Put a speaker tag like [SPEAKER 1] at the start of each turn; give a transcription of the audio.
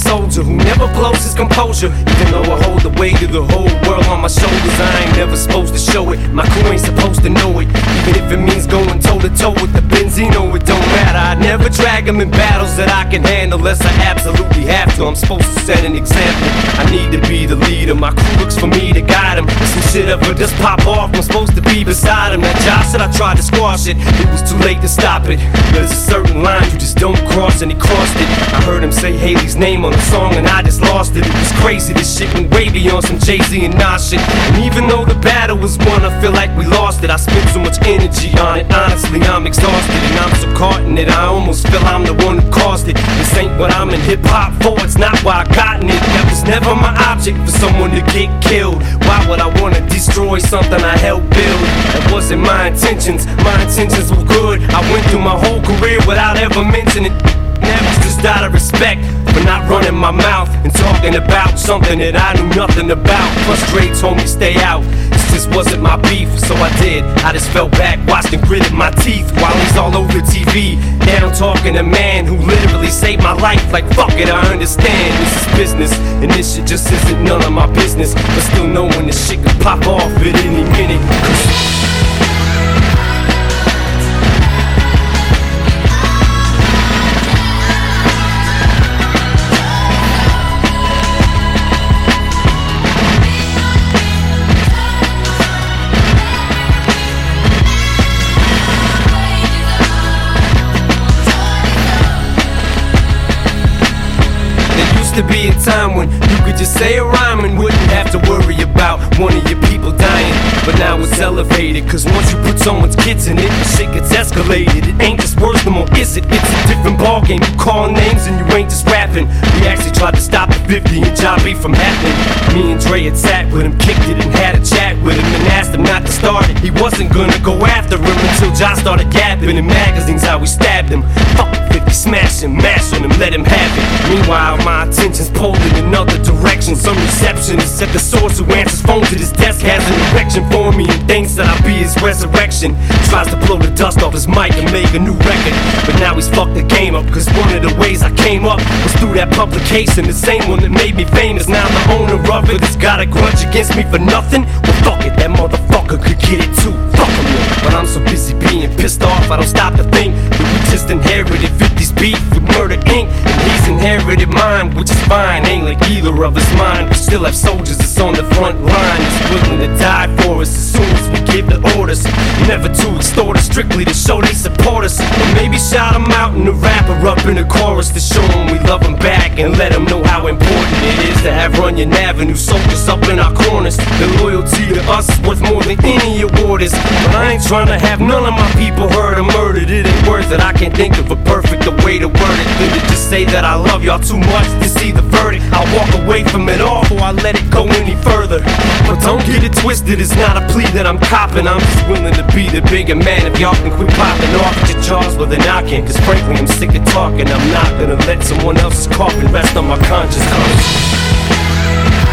[SPEAKER 1] soldier who never blows his composure. Even though I hold the weight of the whole world on my shoulders, I ain't never supposed to show it. My crew ain't supposed to know it. Even if it means going toe to toe with the Benzino, it don't matter. I never drag them in battles that I can handle unless I absolutely have to. I'm supposed to set an example. I need to be the leader. My crew looks for me to guide them. If some shit ever just pop off, I'm supposed to be beside him. That Josh said I tried to squash it. It was too late to stop it. There's a certain line you just don't cross, and he crossed it. I heard him say Haley's name on the song and I just lost it. It was crazy, this shit went way beyond some Jay-Z and Nas shit. And even though the battle was won, I feel like we lost it. I spent so much energy on it. Honestly, I'm exhausted and I'm so caught in it. I almost feel I'm the one who caused it. This ain't what I'm in hip-hop for, it's not why I gotten it. That was never my object, for someone to get killed. Why would I wanna destroy something I helped build? That wasn't my intentions. My intentions were good. I went through my whole career without ever mentioning it. That was just out of respect for not running my mouth and talking about something that I knew nothing about. Plus Dre told me stay out. This just wasn't my beef, so I did. I just fell back, watched and gritted my teeth while he's all over TV. Now I'm talking to a man who literally saved my life. Like fuck it, I understand this is business, and this shit just isn't none of my business. But still knowing this shit could pop off at any minute. To be a time when you could just say a rhyme and wouldn't have to worry about one of your people dying. But now it's elevated, cause once you put someone's kids in it, shit gets escalated. It ain't just words no more, is it? It's a different ballgame. You call names and you ain't just rapping. We actually tried to stop the 50 and Jobby from happening. Me and Dre had sat with him, kicked it and had a chat with him and asked him not to start it. He wasn't gonna go after him until Josh started gapping in magazines how we stabbed him. Fuck 50, smash him, mash on him, let him have it. Meanwhile, my attention's pulled in another direction. Some receptionist at the source who answers phones at his desk has an erection for me and thinks that I'll be his resurrection. Tries to blow the dust off his mic and make a new record, but now he's fucked the game up, cause one of the ways I came up was through that publication. The same one that made me famous. Now the owner of it has got a grudge against me for nothing. Well fuck it, that motherfucker could get it too. Fuck him, but I'm so busy being pissed off I don't stop to think that we just inherited 50's beef with Murder Inc. And he's inherited mine, which is fine. Ain't like either of us mine. We still have soldiers that's on the front line, that's willing to die for us as soon as we give the orders. Never to extort us, strictly to show they support us. Or maybe shout them out in the rapper up in the chorus to show them we love them back and let them know how important it is to have Runyon Avenue soldiers up in our corners. The loyalty to us is worth more than any award is. But I ain't trying to have none of my people hurt or murdered. It ain't worth it. I can't think of a perfect way to word it than to just say that I love y'all too much to see the verdict. I'll walk away from it all before I let it go any further. But don't get it twisted, it's not a plea that I'm copping. I'm just willing to be the bigger man if y'all can quit popping off at your jaws with a knocking. Cause frankly I'm sick of talking. I'm not gonna let someone else's coffin rest on my conscience.